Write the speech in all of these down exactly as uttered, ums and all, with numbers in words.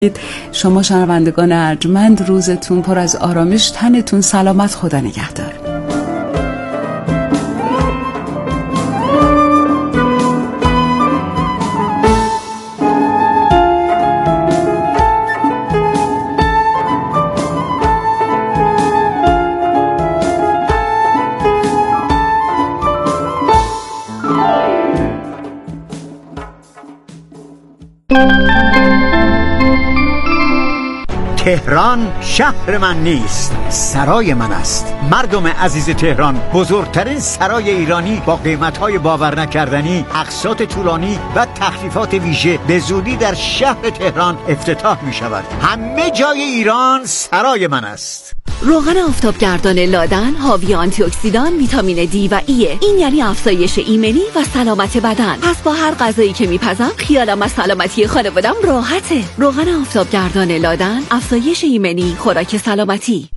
شما شنوندگان ارجمند، روزتون پر از آرامش، تنتون سلامت، خدا نگهدار. تهران شهر من نیست، سرای من است. مردم عزیز تهران، بزرگترین سرای ایرانی با قیمت‌های باور نکردنی، اقساط طولانی و تخفیفات ویژه به زودی در شهر تهران افتتاح می‌شود. همه جای ایران سرای من است. روغن آفتابگردان لادن حاوی آنتی اکسیدان، ویتامین دی و ایه. این یعنی افزایش ایمنی و سلامت بدن. پس با هر غذایی که میپزم خیالم از سلامتی خانوادم راحته. روغن آفتابگردان لادن، افزایش ایمنی، خوراک سلامتی.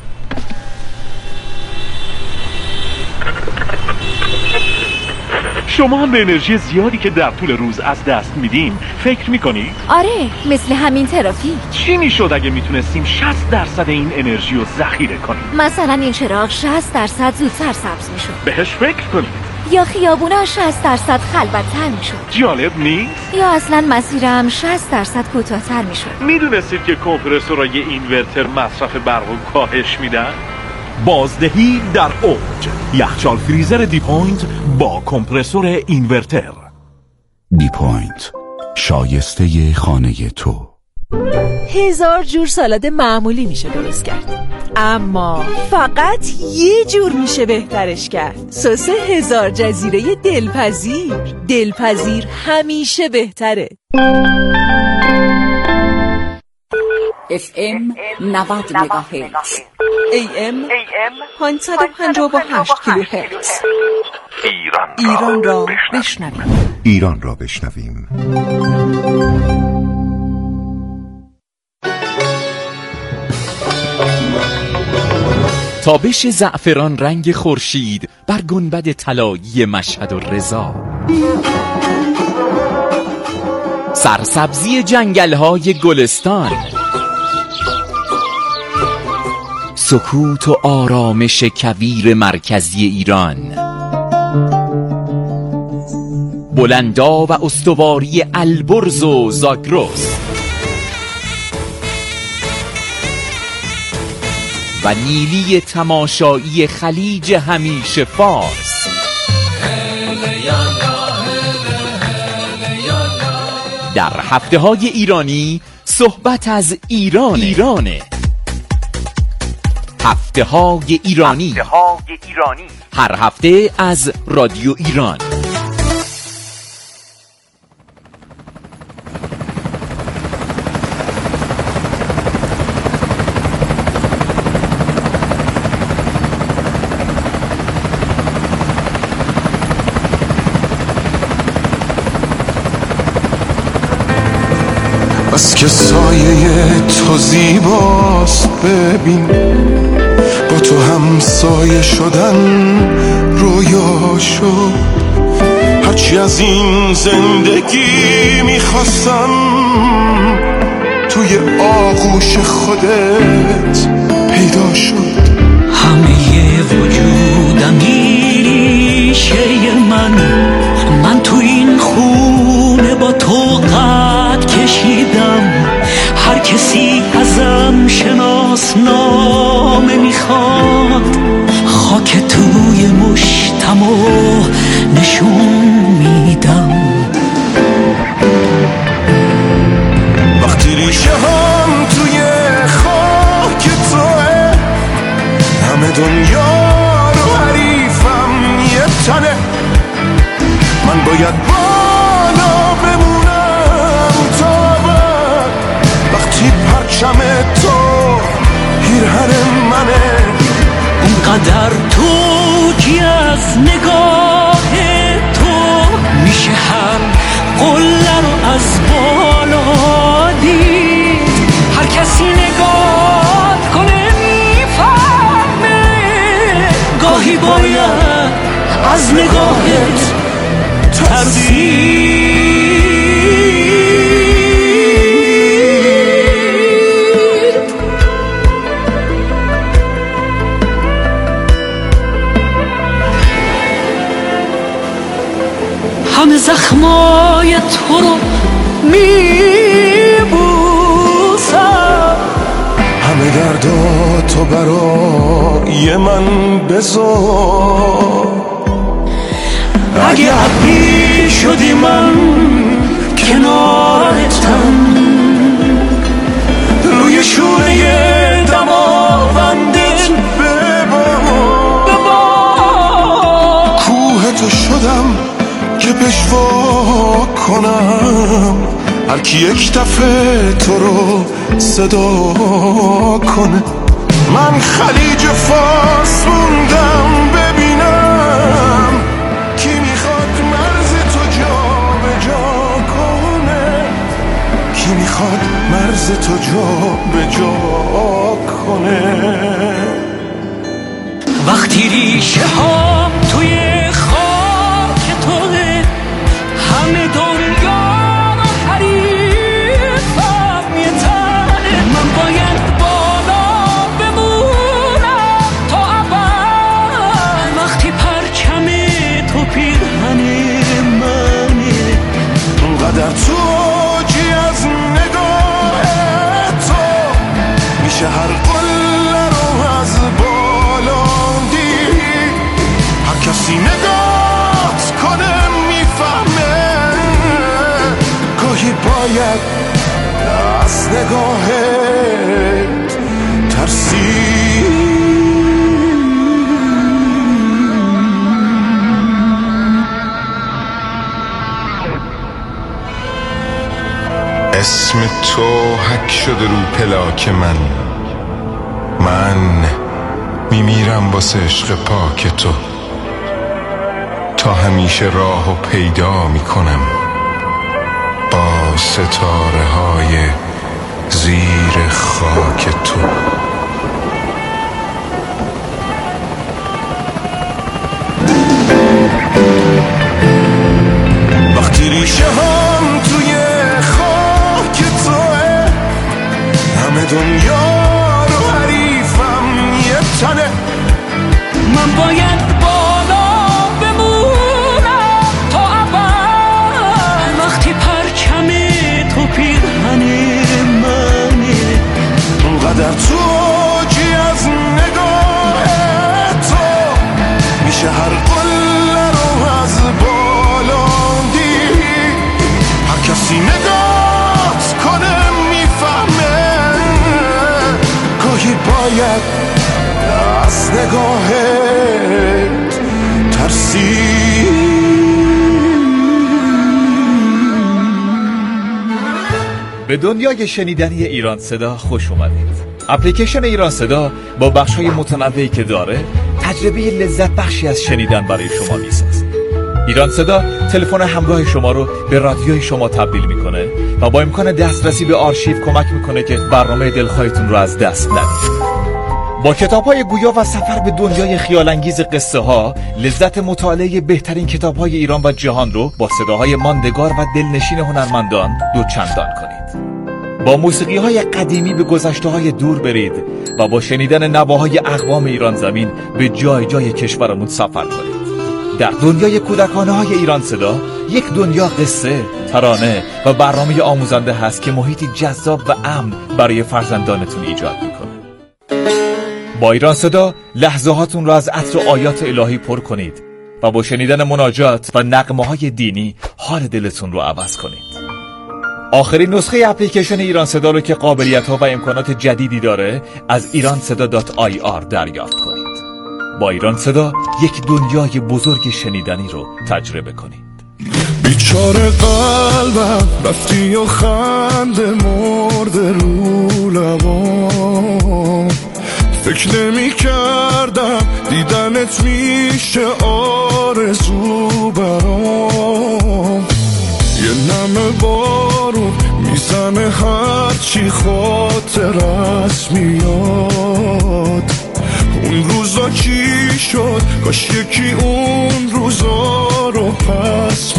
شما هم به انرژی زیادی که در طول روز از دست میدیم فکر میکنی؟ آره، مثل همین ترافیک. چی میشد اگه میتونستیم شصت درصد این انرژی رو ذخیره کنیم؟ مثلا این چراغ شصت درصد زودتر سبز میشد. بهش فکر کنید. یا خیابونا شصت درصد خلوت‌تر میشد. جالب نیست؟ یا اصلا مسیرم شصت درصد کوتاه‌تر میشد. میدونستید که کمپرسورای اینورتر مصرف برق رو کاهش میدن؟ بازدهی در اوج. یخچال فریزر دی پوینت با کمپرسور اینورتر. دی پوینت، شایسته خانه تو. هزار جور سالاد معمولی میشه درست کرد، اما فقط یه جور میشه بهترش کرد. سس هزار جزیره دلپذیر. دلپذیر همیشه بهتره. اف ام نود مگاهرتز، ای ام پانصد و پنجاه و هشت کیلوهرتز. ایران را بشنویم. ایران را بشنویم. تابش زعفران رنگ خورشید بر گنبد طلایی مشهد و رضا، سرسبزی جنگل‌های گلستان، سکوت و آرامش کویر مرکزی ایران، بلندا و استواری البرز و زاگرس و نیلی تماشایی خلیج همیشه فارس. در هفته های ایرانی صحبت از ایران ایرانه. هفته های ایرانی هر هفته از رادیو ایران. بس که سایه تو زیباست، ببین با تو هم سایه شدن رویا شد. هرچی از این زندگی میخواستم توی آغوش خودت پیدا شد. همه وجودم ریشه من من تو این خونه با تو قد کشیدم. هر کسی ازم شناسنامه میخواد، خاک توی مشتمو نشون میدم. وقتی ریشه هم توی خاک توه، همه دنیا رو حریفم یه تنه. من باید بالا بمونم تا بعد، وقتی پرچم تو پیرهن منه. اونقدر توجی از نگاه تو میشه هر قله رو از بالا دید. هر کسی نگاه کنه میفهمه، گاهی باید از نگاهت ترسید. برای من بذار. اگه ابری شدی من کنارتم، روی شونه دماوندت ببار، کوه تو شدم که پشوا کنم، هر کی یک دفعه تو رو صدا کنه. من خلیج فارس موندم ببینم کی میخواد مرز تو جا به جا کنه، کی میخواد مرز تو جا به جا کنه. وقتی ریشه هام توی خاک توه، همه دنیا رو حریفم میتنه. من باید بالا بمونم تا اول، وقتی پرچم تو پیرهن منه. اونقدر تو جی از نگاه تو میشه هر قله رو از بالا دید. هر کسی نگات کنه میفهمه گاهی باید از نگاهت ترسید. اسم تو حک شده رو پلاک من، من میمیرم واسه عشق پاک تو. تا همیشه راهو پیدا میکنم با ستاره های زیر خاک تو. وقتی ریشه هم توی خاک توه، همه دنیا رو حریفم یه تنه. من باید بالا بمونم تا اول، وقتی پرچم تو پیرهن منه. اونقدر تو جی از نگاه تو میشه هر قله رو از بالا دید. هر کسی نگات کنه میفهمه گاهی باید از نگاهت ترسید. به دنیای شنیدنی ایران صدا خوش اومدید. اپلیکیشن ایران صدا با بخش‌های متنوعی که داره تجربه لذت بخشی از شنیدن برای شما میسازه. ایران صدا تلفن همراه شما رو به رادیوی شما تبدیل میکنه و با امکان دسترسی به آرشیو کمک میکنه که برنامه دلخواهتون رو از دست ندید. با کتاب‌های گویا و سفر به دنیای خیال‌انگیز قصه ها، لذت مطالعه بهترین کتاب‌های ایران و جهان رو با صداهای ماندگار و دلنشین هنرمندان دوچندان کنید. با موسیقی‌های قدیمی به گذشته‌های دور برید و با شنیدن نواهای اقوام ایران زمین به جای جای کشورمون سفر کنید. در دنیای کودکانه‌های ایران صدا، یک دنیا قصه، ترانه و برنامه آموزنده هست که محیطی جذاب و امن برای فرزندانتون ایجاد می‌کنه. با ایران صدا لحظه هاتون را از عطر آیات الهی پر کنید و با شنیدن مناجات و نغمه های دینی حال دلتون رو عوض کنید. آخرین نسخه اپلیکیشن ایران صدا رو که قابلیت ها و امکانات جدیدی داره از ایران صدا دات آی آر دریافت کنید. با ایران صدا یک دنیای بزرگ شنیدنی رو تجربه کنید. بیچاره قلبم رفتی و خنده مرده رو لبام، فکر نمی کردم دیدنت میشه آرزو برام. یه نم بارون میزنه هرچی خاطرت میاد. اون روزا چی شد؟ کاش یکی اون روزا رو پس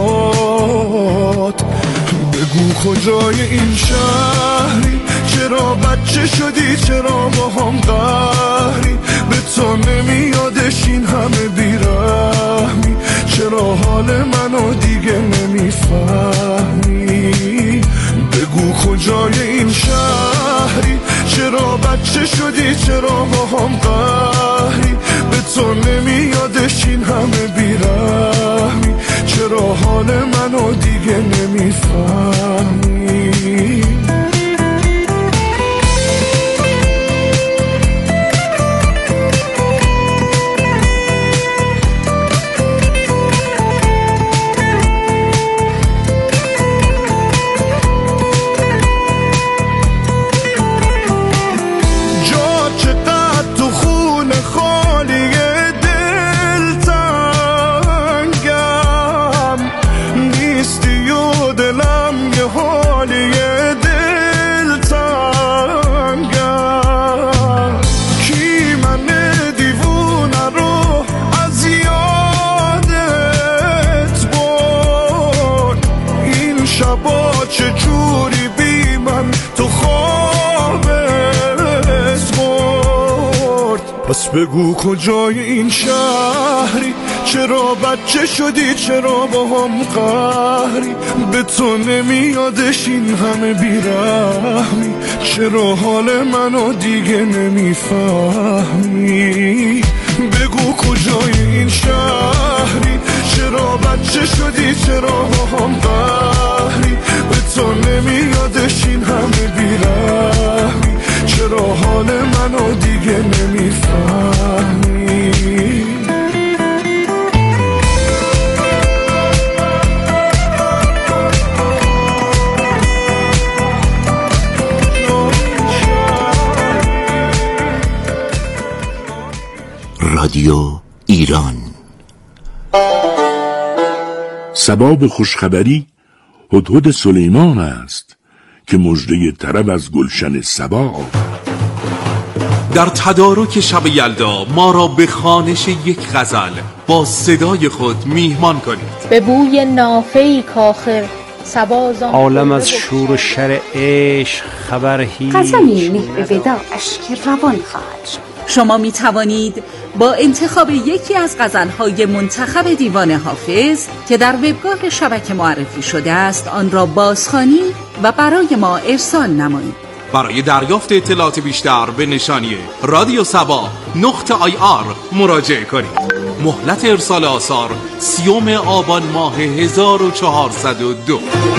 میداد. بگو کجای این شهری؟ چرا بچه شدی؟ چرا با هم قهری؟ به تو نمیادش این همه بیرحمی؟ چرا حال منو دیگه نمیفهمی؟ بگو کجای این شهری؟ چرا بچه شدی چرا با هم قهری به تو نمیادش این همه بیرحمی چرا حال منو دیگه نمیفهمی پس بگو کجای این شهری چرا بچه شدی چرا با هم قهری به تو نمیادش این همه بیرحمی چرا حال منو دیگه نمیفهمی بگو کجای این شهری چرا بچه شدی چرا با هم قهری به تو نمیادش این همه بیرحمی چرا حال منو دیگه نمیفهمی رادیو ایران. سباب خوشخبری هدهد سلیمان است که مژده طرب از گلشن سبا. در تدارک شب یلدا ما را به خوانش یک غزل با صدای خود میهمان کنید. به بوی نافه‌ای کاخر سبازان عالم از شور و شر عشق خبر هیچ غزلی مهر وداعش که روان خواهد شد. شما می توانید با انتخاب یکی از غزل‌های منتخب دیوان حافظ که در وبگاه شبکه معرفی شده است آن را بازخوانی و برای ما ارسال نمایید. برای دریافت اطلاعات بیشتر به نشانی رادیو سبا نقطه آی آر مراجعه کنید. مهلت ارسال آثار سیوم آبان ماه هزار و چهارصد و دو.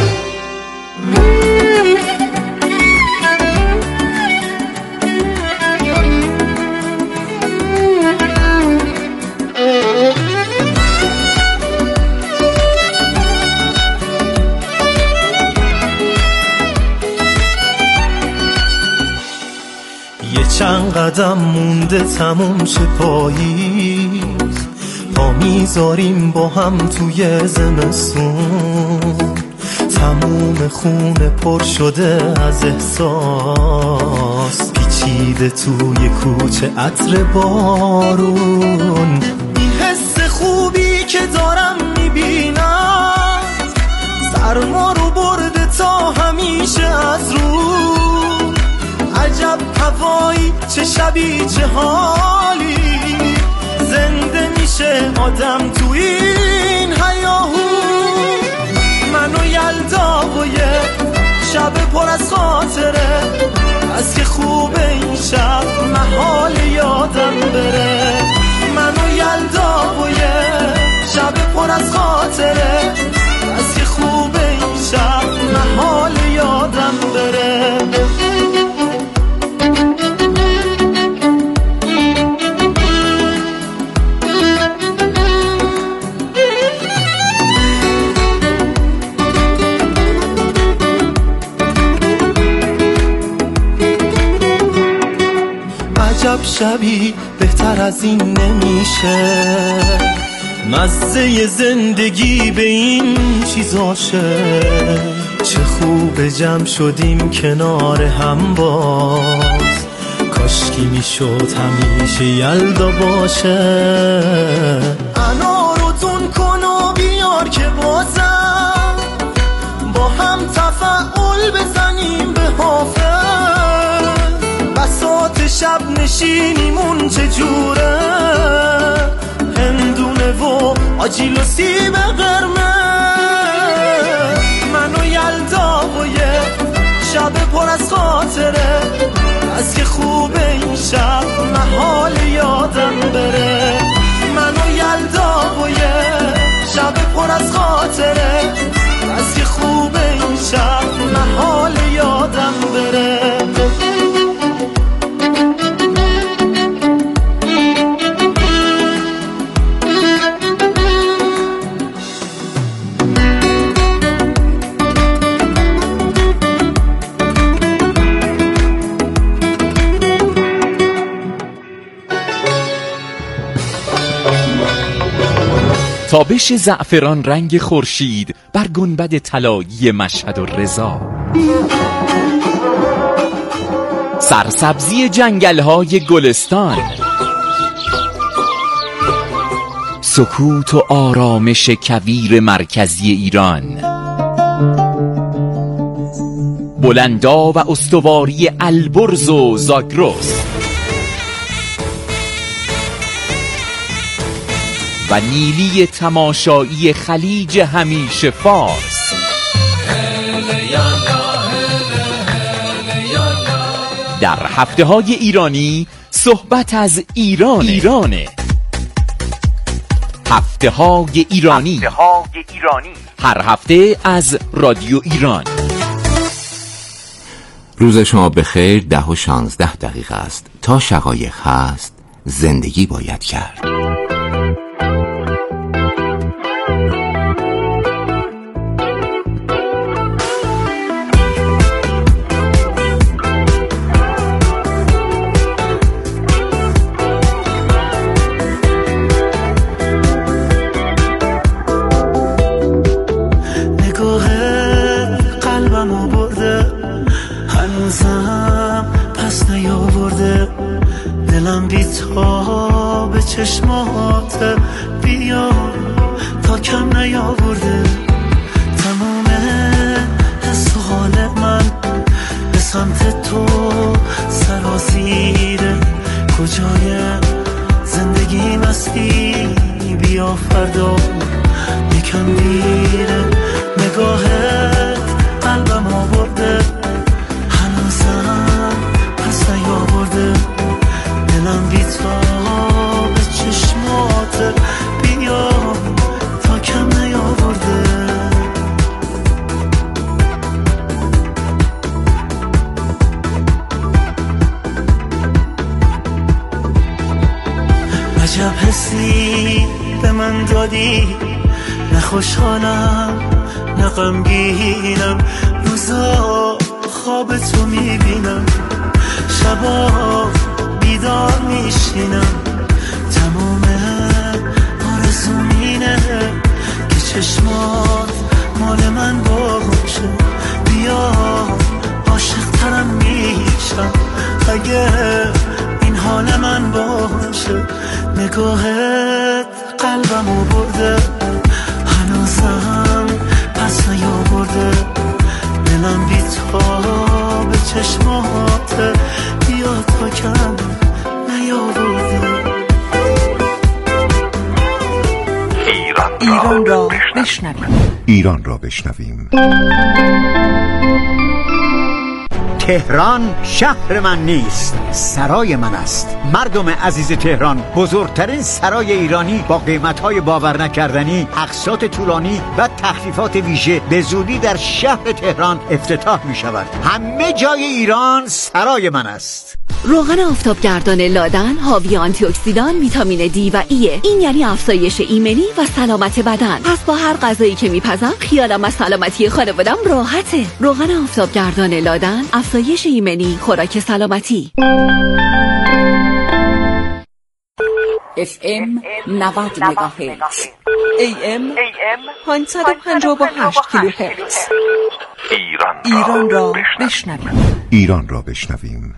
چند قدم مونده تموم شه پاییز پا میذاریم با هم توی زمستون تموم خونه پر شده از احساس پیچیده توی کوچه عطر بارون این حس خوبی که دارم میبینم سرما رو برده تا همیشه از رو عجب هوایی چه شبی چه حالی زنده میشه آدم تو این هیاهو منو یلدا و یه شب پر از خاطره از که خوبه این شب محال یادم بره منو یلدا و یه شب پر از خاطره از که خوبه این شب محال یادم بره شبی بهتر از این نمیشه مزه زندگی به این چیزاشه چه خوب جمع شدیم کنار هم باز کاشکی میشد همیشه یلدا باشه انارو تون کن و بیار که بازم با هم تفاعل بزنیم به حافظ بساط شب نشینیمون چجوره هندونه و آجیل و سیب قرمه منو یلدا و یه شب پر از خاطره از خوبه این شب محال یادم بره، منو یلدا و یه شب پر از خاطره، از که خوبه این شب محال یادم بره. تابش زعفران رنگ خورشید بر گنبد طلایی مشهد و رضا، سرسبزی جنگل‌های گلستان، سکوت و آرامش کویر مرکزی ایران، بلندا و استواری البرز و زاگرس و نیلی تماشایی خلیج همیشه فارس. در هفته های ایرانی صحبت از ایران ایرانه. هفته های ایرانی هر هفته از رادیو ایران. روز شما بخیر. ده و شانزده دقیقه است. تا شقایق هست زندگی باید کرد. چشمات بیا تا کم نیاورده، تمام حس و حال من به سمت تو سرازیره. کجای زندگی مستی بیا فردا یکم دیره. نگاهت قلبم آورده هنوزم پس نیاورده، دلم بی تو بیا تا کم نیاورده. عجب حسی به من دادی، نه خوشحالم نه غمگینم، روزا خواب تو میبینم، شبا بیدار میشینم، آرزومینه که چشمات مال من باشه. بیا عاشق ترم میشم اگه این حال من باشه. نگاهت قلبمو برده هنوزم پس نیاورده، دلم بی تو به چشمات بیا تا کم نیاورده. ایران را بشنویم. ایران را بشنویم. تهران شهر من نیست، سرای من است. مردم عزیز تهران، بزرگترین سرای ایرانی با قیمت‌های باور نکردنی، اقساط طولانی و تخفیفات ویژه به زودی در شهر تهران افتتاح می‌شود. همه جای ایران سرای من است. روغن آفتابگردان لادن حاوی آنتی اکسیدان، ویتامین دی و ایه. این یعنی افزایش ایمنی و سلامت بدن. پس با هر غذایی که میپزم خیالم از سلامتی خانوادم راحته. روغن آفتابگردان لادن، افزایش ایمنی، خوراک سلامتی. اف ام نود مگاهرتز، ای ام پانصد و پنجاه و هشت کیلوهرتز. ایران را بشنویم. ایران را بشنویم.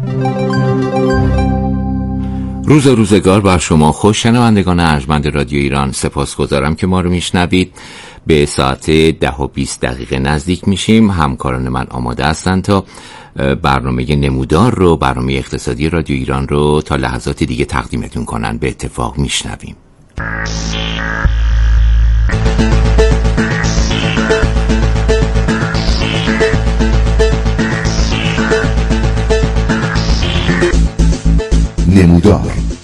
روز روزگار بر شما خوش. شنوندگان ارجمند رادیو ایران، سپاسگزارم که ما رو میشنوید. به ساعت ده و بیست دقیقه نزدیک میشیم. همکاران من آماده هستند تا برنامه نمودار رو، برنامه اقتصادی رادیو ایران رو تا لحظات دیگه تقدیمتون کنن. به اتفاق میشنویم. نمودار.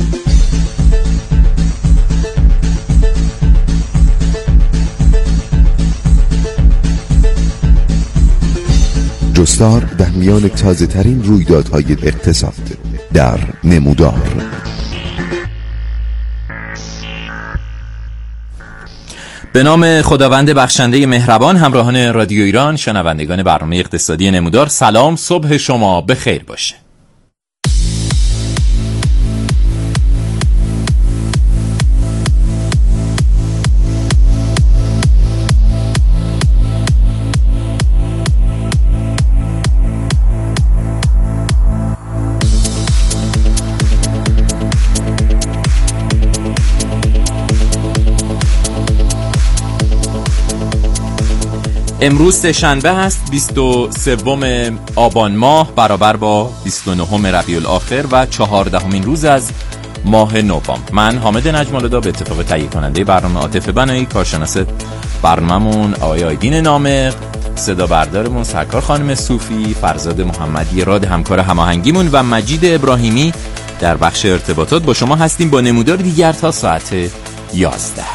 جستار در میان تازه ترین رویدادهای اقتصاد در نمودار. به نام خداوند بخشنده مهربان، همراهان رادیو ایران، شنوندگان برنامه اقتصادی نمودار، سلام، صبح شما بخیر باشه. امروز سه‌شنبه هست، بیست و سوم آبان ماه برابر با بیست و نهم ربیع الاخر و چهاردهمین روز از ماه نوامبر. من حامد نجم‌الهدی به اتفاق تهیه کننده برنامه عاطفه بنایی، کارشناس برنامه‌مون آقای آیدین نامق، صدا بردارمون سرکار خانم صوفی، فرزاد محمدی راد همکار هماهنگیمون و مجید ابراهیمی در بخش ارتباطات با شما هستیم با نمودار دیگر تا ساعت یازده.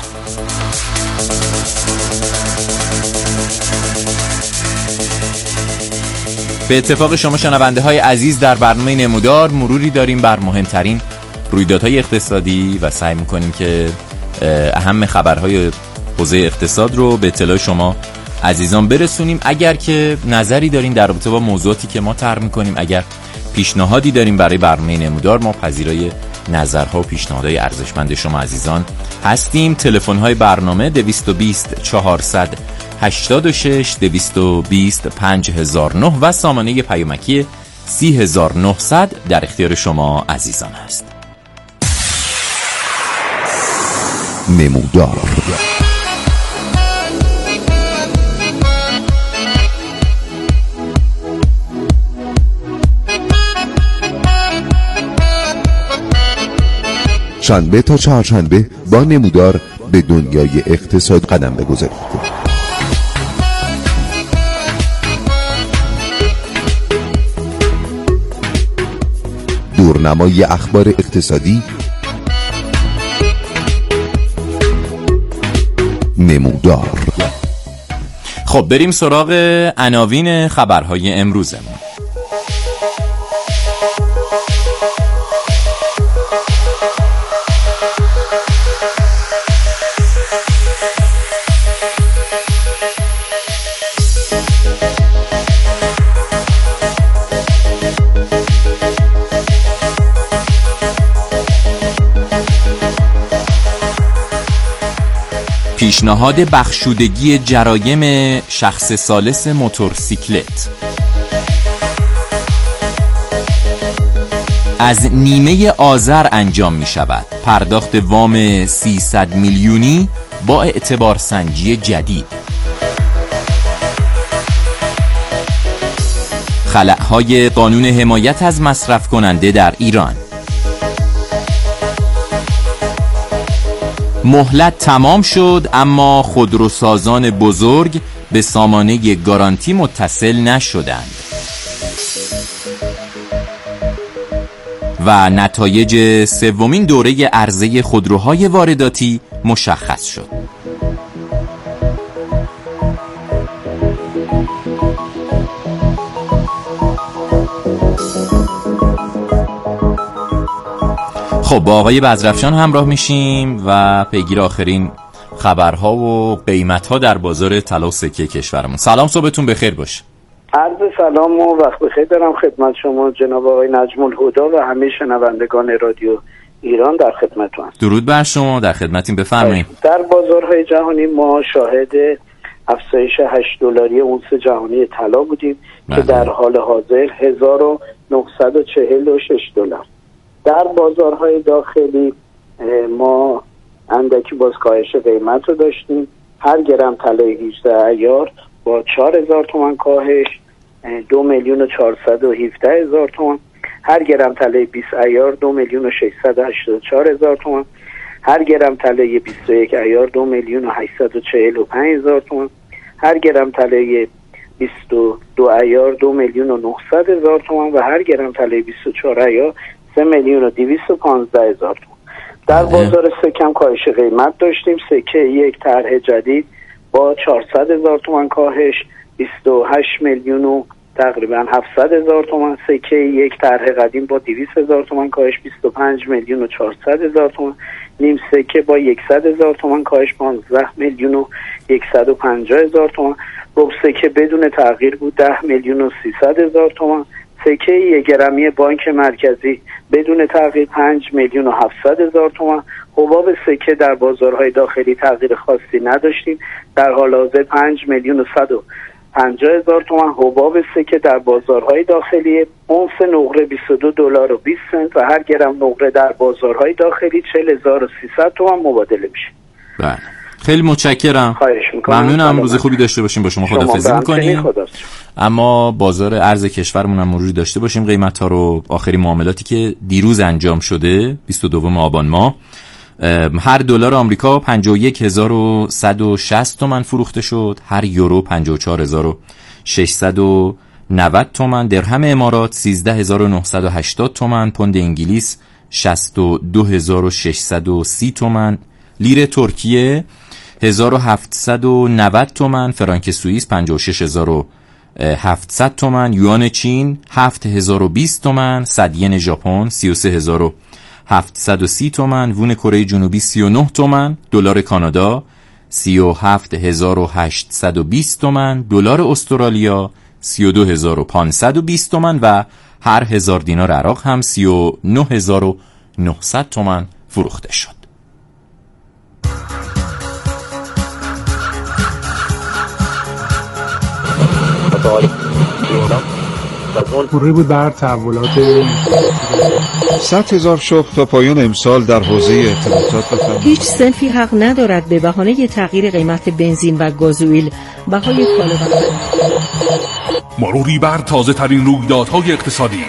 به اتفاق شما شنونده های عزیز در برنامه نمودار مروری داریم بر مهمترین رویدادهای اقتصادی و سعی میکنیم که اهم خبرهای حوزه اقتصاد رو به اطلاع شما عزیزان برسونیم. اگر که نظری دارین در رابطه با موضوعاتی که ما طرح میکنیم، اگر پیشنهادی داریم برای برنامه نمودار، ما پذیرای نظرها و پیشنهادهای ارزشمند شما عزیزان هستیم. تلفن‌های برنامه دویست و بیست چهارصد هشتاد و شش دویست و بیست پنج هزار و نه و سامانه پیامکی سی هزار و نهصد در اختیار شما عزیزان است. نمودار. شنبه تا چهارشنبه با نمودار به دنیای اقتصاد قدم بگذارید. دورنمای اخبار اقتصادی، نمودار. خب بریم سراغ عناوین خبرهای امروزمون. پیشنهاد بخشودگی جرایم شخص ثالث موتورسیکلت. از نیمه آذر انجام می شود پرداخت وام سیصد میلیونی با اعتبار سنجی جدید. خلأهای قانون حمایت از مصرف کننده در ایران. مهلت تمام شد اما خودروسازان بزرگ به سامانه گارانتی متصل نشدند. و نتایج سومین دوره عرضه خودروهای وارداتی مشخص شد. خب با آقای بزرفشان همراه میشیم و پیگیر آخرین خبرها و قیمتها در بازار طلا و سکه کشورمون. سلام، صبحتون بخیر باشه. عرض سلام و وقت بخیر دارم خدمت شما جناب آقای نجم الهدی و همه شنوندگان رادیو ایران در خدمتتون. درود بر شما، در خدمتیم، بفرمایید. در بازارهای جهانی ما شاهد افزایش هشت دلاری اونس جهانی طلا بودیم بله. که در حال حاضر هزار و نهصد و چهل و شش دلار. در بازارهای داخلی ما اندکی باز کاهش قیمت رو داشتیم. هر گرم طلای هجده عیار با چهار هزار تومان کاهش دو میلیون و چهارصد و هفده هزار تومان. هر گرم طلای بیست عیار دو میلیون و ششصد و هشتاد و چهار هزار تومان. هر گرم طلای بیست و یک عیار دو میلیون و هشتصد و چهل و پنج هزار تومان. هر گرم طلای بیست و دو عیار دو میلیون و نهصد هزار تومان و هر گرم طلای بیست و چهار عیار سه میلیون و دویست و پانزده هزار تومان. در بازار سکه هم کاهش قیمت داشتیم. سکه یک طرح جدید با چهارصد هزار تومان کاهش بیست و هشت میلیون و تقریبا هفتصد هزار تومان. سکه یک طرح قدیم با دویست هزار تومان کاهش بیست و پنج میلیون و چهارصد هزار تومان. نیم سکه با صد هزار تومان کاهش پانزده میلیون و صد و پنجاه هزار تومان. ربع سکه بدون تغییر بود ده میلیون و سیصد هزار تومان. سکه یک گرمی بانک مرکزی بدون تغییر پنج میلیون و هفتصد هزار تومان. حباب سکه در بازارهای داخلی تغییر خاصی نداشتیم. در حال حاضر پنج میلیون و صد و پنجاه هزار تومان. حباب سکه در بازارهای داخلی اونس نقره بیست و دو دلار و بیست سنت و هر گرم نقره در بازارهای داخلی چهل هزار و سیصد تومان مبادله میشه. بله. خیلی متشکرم. ممنونم. روز خوبی داشته باشیم. با شما خداحافظی می‌کنیم. اما بازار ارز کشورمون هم مروری داشته باشیم قیمت‌ها رو. آخرین معاملاتی که دیروز انجام شده بیست و دوم آبان ماه، هر دلار آمریکا پنجاه و یک هزار و صد و شصت تومان فروخته شد. هر یورو پنجاه و چهار هزار و ششصد و نود تومان. درهم امارات سیزده هزار و نهصد و هشتاد تومان. پوند انگلیس شصت و دو هزار و ششصد و سی تومان. لیر ترکیه هزار و هفتصد و نود تومان. فرانک سوئیس پنجاه و شش هزار و هفتصد تومان. یوان چین هفت هزار و بیست تومان. صد ین ژاپن سی و سه هزار و هفتصد و سی تومان. وون کره جنوبی سی و نه تومان. دلار کانادا سی و هفت هزار و هشتصد و بیست تومان. دلار استرالیا سی و دو هزار و پانصد و بیست تومان و هر هزار دینار عراق هم سی و نه هزار و نهصد تومان فروخته شد. پوری بود بر تحولات صد هزار شغل تا پایان امسال در حوزه ارتباطات بفرمایید. هیچ صنفی حق ندارد به بهانه تغییر قیمت بنزین و گازوئیل بهای کالا مروری بر تازه ترین رویدادهای اقتصادی.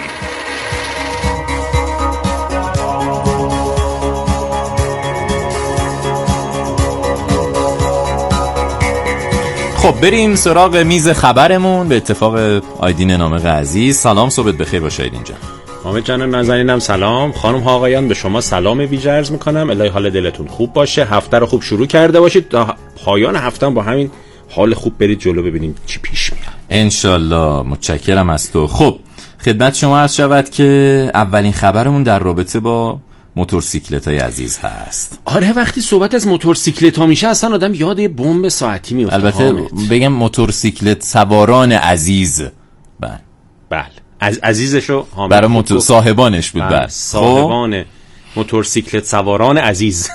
خب بریم سراغ میز خبرمون. به اتفاق آیدین نامق عزیز سلام، صبحت بخیر باشه آیدین جان. حامد جان نازنینم سلام. خانم ها آقایان به شما سلام ویژه عرض میکنم. الهی حال دلتون خوب باشه، هفته رو خوب شروع کرده باشید تا پایان هفته با همین حال خوب برید جلو ببینیم چی پیش میاد انشالله. متشکرم از تو. خب خدمت شما عرض شود که اولین خبرمون در رابطه با موتورسیکلت‌های عزیز هست. آره وقتی صحبت از موتورسیکلت‌ها میشه اصلا آدم یاد بمب ساعتی میفته. البته حامد. بگم موتورسیکلت سواران عزیز. بله بله از عزیزشو حامد برای موتور صاحبانش بود. بله صاحبان موتورسیکلت سواران عزیز.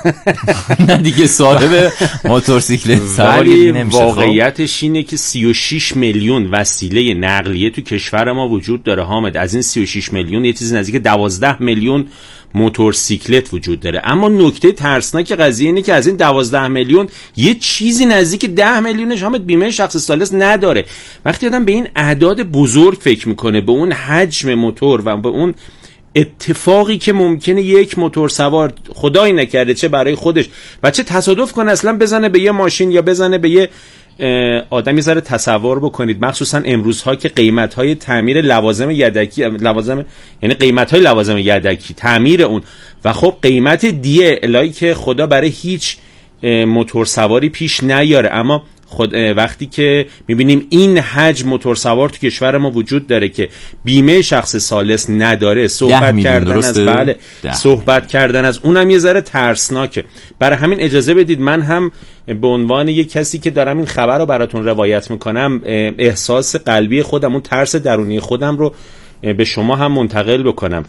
نه دیگه صاحب موتورسیکلت سوار نمیشه. واقعیتش اینه که سی و شش میلیون وسیله نقلیه تو کشور ما وجود داره حامد. از این سی و شش میلیون یه چیزی نزدیک دوازده میلیون موتورسیکلت وجود داره. اما نکته ترسناک قضیه اینه که از این دوازده میلیون یه چیزی نزدیک ده میلیونش حامد بیمه شخص ثالث نداره. وقتی آدم به این اعداد بزرگ فکر میکنه، به اون حجم موتور و به اون اتفاقی که ممکنه یک موتور سوار خدایی نکرده چه برای خودش و چه تصادف کنه اصلا بزنه به یه ماشین یا بزنه به یه آدمی، ذره تصور بکنید مخصوصا امروزها که قیمت‌های تعمیر لوازم یدکی لوازم یعنی قیمت‌های لوازم یدکی تعمیر اون و خب قیمت دیه الهی که خدا برای هیچ موتور سواری پیش نیاره. اما خود وقتی که میبینیم این حجم موتور سوار تو کشور ما وجود داره که بیمه شخص ثالث نداره، صحبت کردن از بله صحبت کردن از اونم یه ذره ترسناکه. برای همین اجازه بدید من هم به عنوان یک کسی که دارم این خبر رو براتون روایت میکنم احساس قلبی خودم، اون ترس درونی خودم رو به شما هم منتقل بکنم.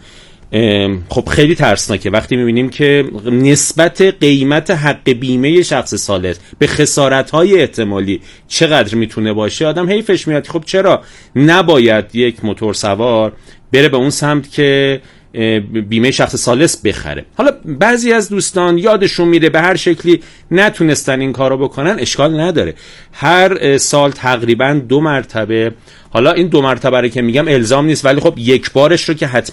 خب خیلی ترسناکه وقتی میبینیم که نسبت قیمت حق بیمه شخص ثالث به خسارت‌های احتمالی چقدر میتونه باشه. آدم حیفش میاد. خب چرا نباید یک موتور سوار بره به اون سمت که بیمه شخص ثالث بخره؟ حالا بعضی از دوستان یادشون میره به هر شکلی نتونستن این کارو بکنن، اشکال نداره. هر سال تقریبا دو مرتبه، حالا این دو مرتبه رو که میگم الزام نیست ولی خب یک بارش رو که حتما